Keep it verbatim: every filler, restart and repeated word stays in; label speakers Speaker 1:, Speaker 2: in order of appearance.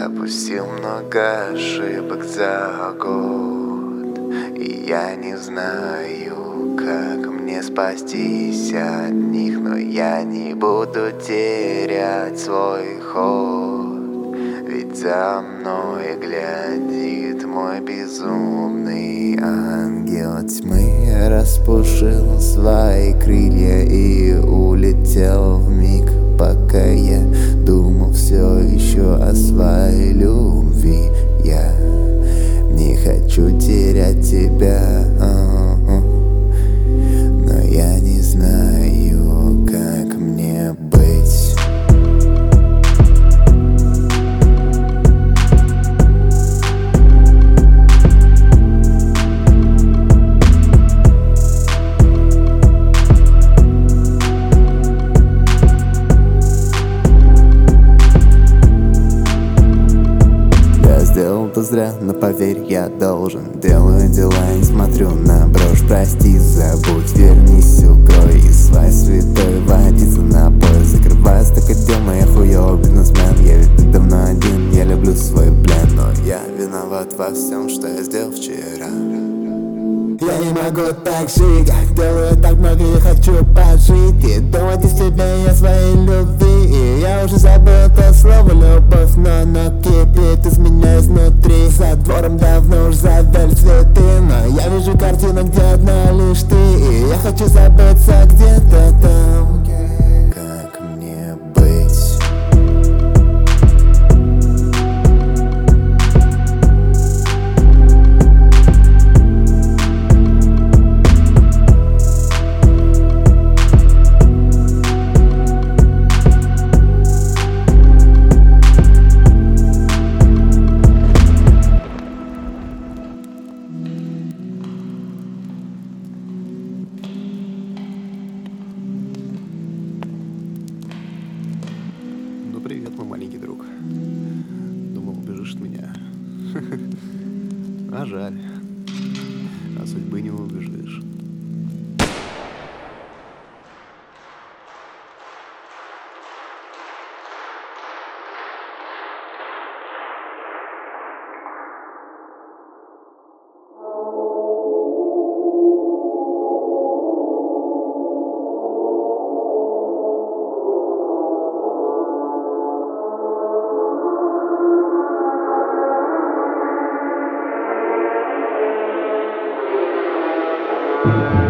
Speaker 1: Допустил много ошибок за год, и я не знаю, как мне спастись от них. Но я не буду терять свой ход, ведь за мной глядит мой безумный ангел тьмы. Распушил свои крылья и улетел вмиг, пока я думал все еще о своей любви. Я не хочу терять тебя, но я не знаю, как мне быть. Сделал то зря, но поверь, я должен. Делаю дела, не смотрю на брошь. Прости, забудь, вернись, укрой из своей святой водицы напой. Закрываю столько дел, но я хуёвый бизнесмен. Я ведь давно один, я люблю свой плен. Но я виноват во всем, что я сделал вчера. Я не могу так жить, делаю так много, я хочу пожить и думать о себе и о своей любви. И я уже забыл это слово любовь, но оно кипит из меня изнутри. За двором давно уж завяли цветы, но я вижу картину, где одна лишь ты. И я хочу забыться где-то там. Как мне быть?
Speaker 2: Ну привет, мой маленький друг. Думал, убежишь от меня. А жаль. От судьбы не убежишь.
Speaker 1: Thank you.